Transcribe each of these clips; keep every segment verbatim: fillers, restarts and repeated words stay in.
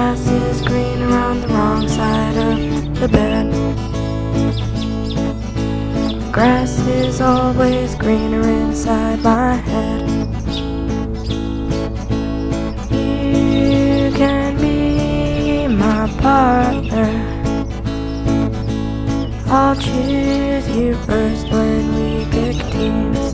grass is greener on the wrong side of the bed. Grass is always greener inside my head. You can be my partner. I'll choose you first when we pick teams.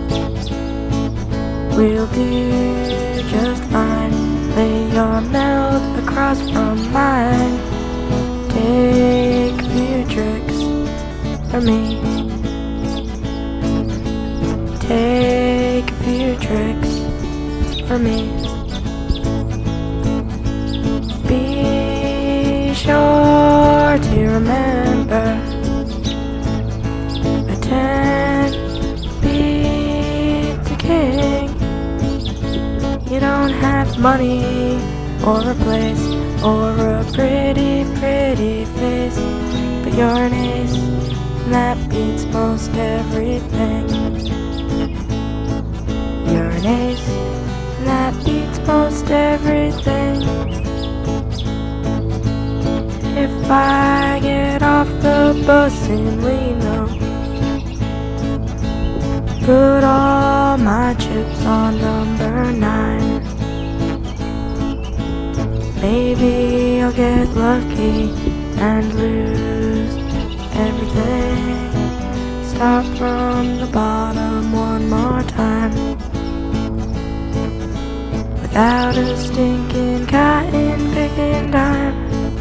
We'll do just fine. Lay your mouth across from mine. Take a few tricks from me. Take a few tricks from me. Be sure to remember, a ten beats a king. You don't have money or a place or a pretty, pretty face, but you're an ace, and that beats most everything. You're an ace, and that beats most everything. If I get off the bus in Reno, put all my chips on number nine. Maybe I'll get lucky and lose everything. Start from the bottom one more time, without a stinking cotton picking dime.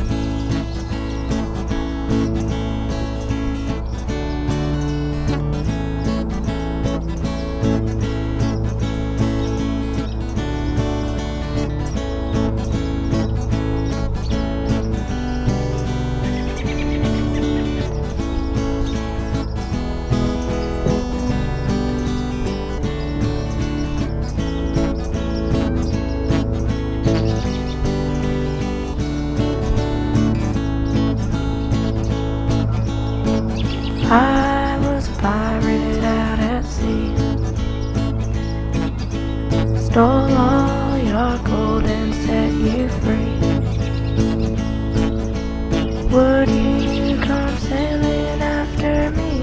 I was a pirate out at sea, stole all your gold and set you free. Would you come sailing after me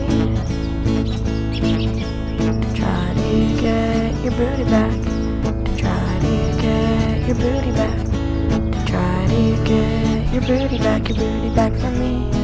to try to get your booty back, to try to get your booty back, to try to get your booty back, your booty back from me?